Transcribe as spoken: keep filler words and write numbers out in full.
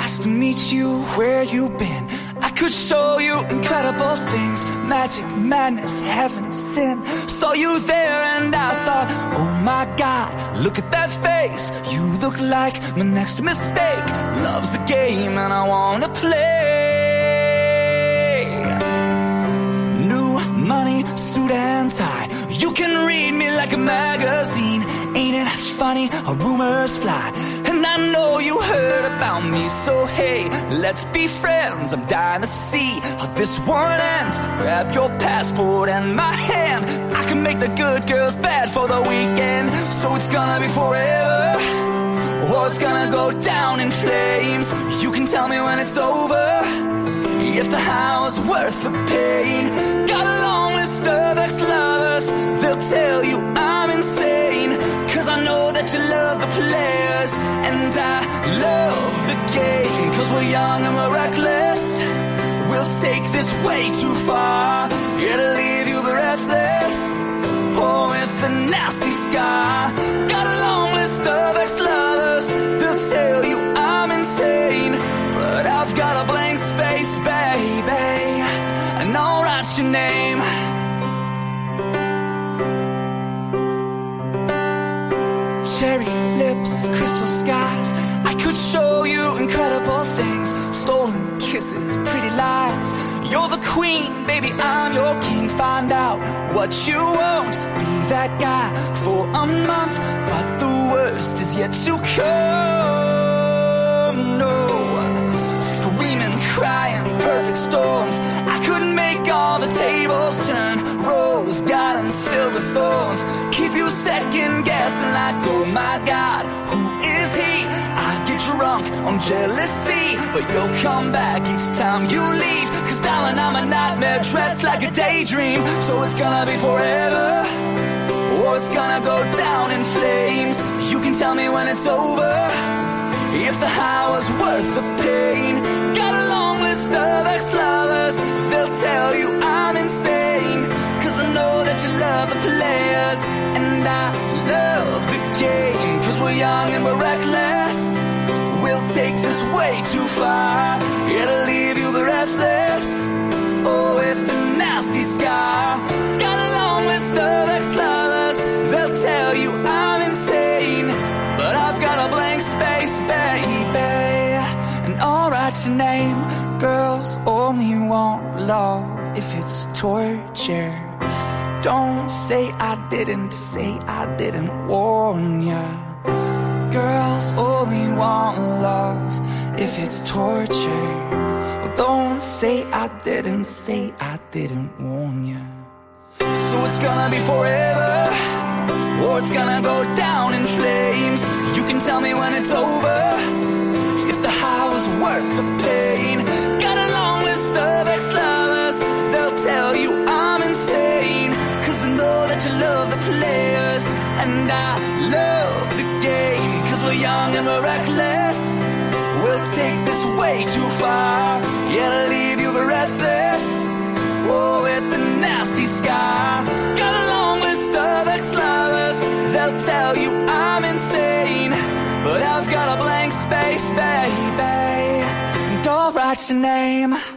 nice to meet you. Where you been? I could show you incredible things. Magic, madness, heaven, sin. Saw you there and I thought, oh my God, look at that face. You look like my next mistake. Love's a game and I wanna play. New money, suit and tie. You can read me like a magazine. Ain't it funny how rumors fly? And I know you heard about me, so hey, let's be friends. I'm dying to see how this one ends. Grab your passport and my hand. I can make the good girls bad for the weekend. So it's gonna be forever, or it's gonna go down in flames. You can tell me when it's over, if the high was worth the pain. Got a long list of ex-lovers, they'll tell you I'm insane. Cause I know that you love the players, and I love the game. Cause we're young and we're reckless, we'll take this way too far. It'll leave you breathless, or with a nasty scar. Got a long list of ex-lovers, they'll tell you I'm insane. But I've got a blank space, baby, and I'll write your name. Cherry lips, crystal skies. I could show you incredible things. Stolen kisses, pretty lies. You're the queen, baby, I'm your king. Find out what you want, be that guy for a month. But the worst is yet to come. No, screaming, crying, perfect storms. I could make all the tables turn. Rose gardens filled with thorns. Keep you second guessing like, oh my God, who is he? I get drunk on jealousy, but you'll come back each time you leave. Cause darling, I'm a nightmare dressed like a daydream. So it's gonna be forever, or it's gonna go down in flames. You can tell me when it's over, if the high was worth the pain. Got a long list of ex-lovers, they'll tell you I'm insane. Cause I know that you love the players, and I love the game. Cause we're young and we're reckless, we'll take this way too far. It'll leave you breathless, oh, with a nasty scar. Got a long list of ex-lovers, they'll tell you I'm insane. But I've got a blank space, baby, and I'll write your name. Girls only want love if it's torture. Don't say I didn't, say I didn't warn ya. Girls only want love if it's torture. Well, don't say I didn't, say I didn't warn ya. So it's gonna be forever, or it's gonna go down in flames. You can tell me when it's over, if the high was worth the pain. Got a long list of ex-lovers, they'll tell you I'm insane. Cause I know that you love the players, and I love the game. Cause we're young and we're reckless, we'll take this way too far. Yeah, to leave you breathless, oh, with a nasty scar. Got a long list of ex-lovers, they'll tell you I'm insane. But I've got a blank space, baby, and I'll write your name.